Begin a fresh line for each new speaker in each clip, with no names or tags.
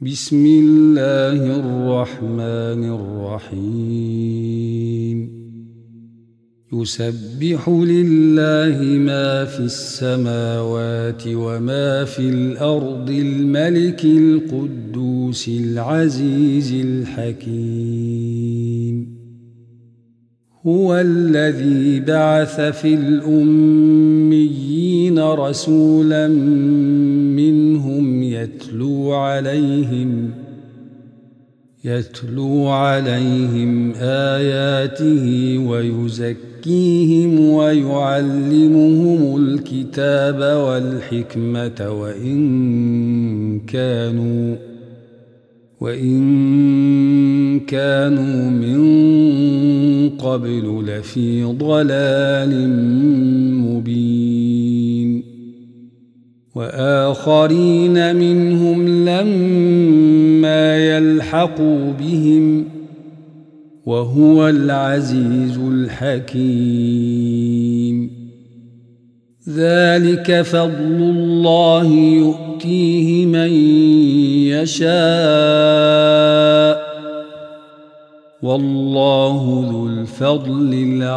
بسم الله الرحمن الرحيم يسبح لله ما في السماوات وما في الأرض الملك القدوس العزيز الحكيم هو الذي بعث في الأميين رسولا منهم يتلو عليهم آياته ويزكيهم ويعلمهم الكتاب والحكمة وإن كانوا من قبل لفي ضلال مبين وآخرين منهم لما يلحقوا بهم وهو العزيز الحكيم ذلك فضل الله يؤتيه من يشاء والله ذو الفضل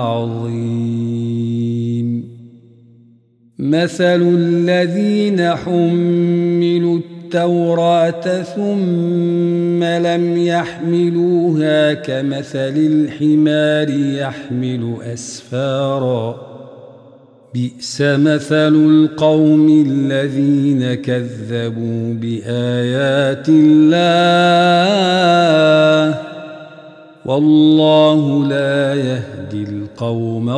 العظيم مثل الذين حملوا التوراة ثم لم يحملوها كمثل الحمار يحمل أسفارا بئس مثل القوم الذين كذبوا بآيات الله والله لا يهدي القوم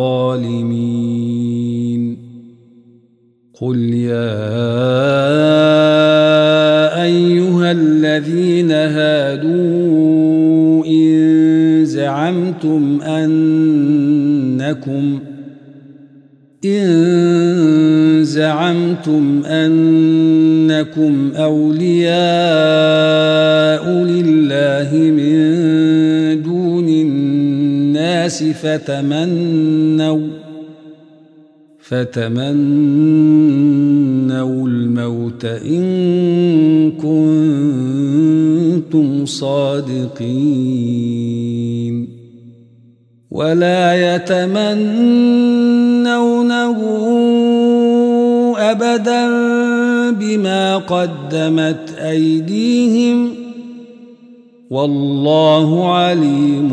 الظالمين قل يا أيها الذين هادوا إن زعمتم أنكم أولياء لله من دون الناس فتمنوا الموت إن كنتم صادقين ولا يتمنونه أبدا بما قدمت أيديهم والله عليم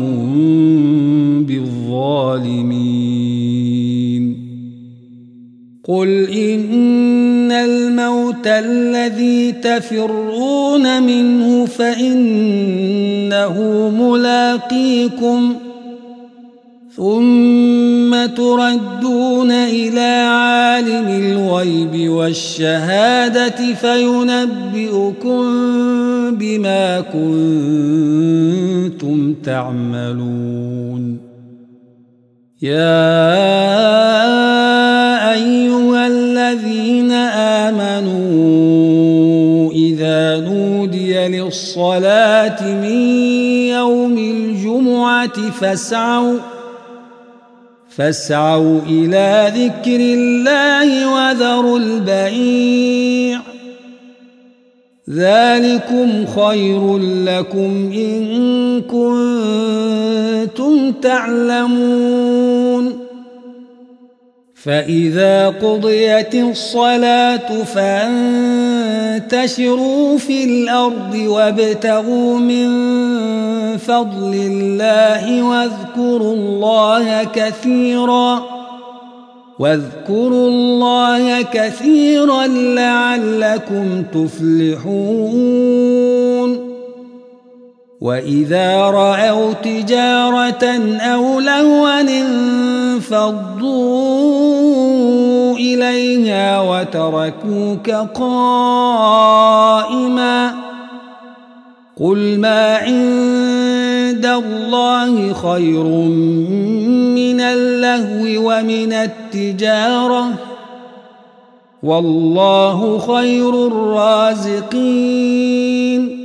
بالظالمين قل إن الموت الذي تفرون منه فإنه ملاقيكم ثم تردون إلى عالم الغيب والشهادة فينبئكم بما كنتم تعملون يا أيها الذين آمنوا إذا نودي للصلاة من يوم الجمعة فاسعوا إلى ذكر الله وذروا البيع ذلكم خير لكم إن كنتم تعلمون فإذا قضيت الصلاة فانتشروا في الأرض وابتغوا من فضل الله واذكروا الله كثيرا لعلكم تفلحون وإذا رأوا تجارة أو لهوا انفضوا إليها وتركوك قائما قل ما عند الله خير من اللهو ومن التجارة والله خير الرازقين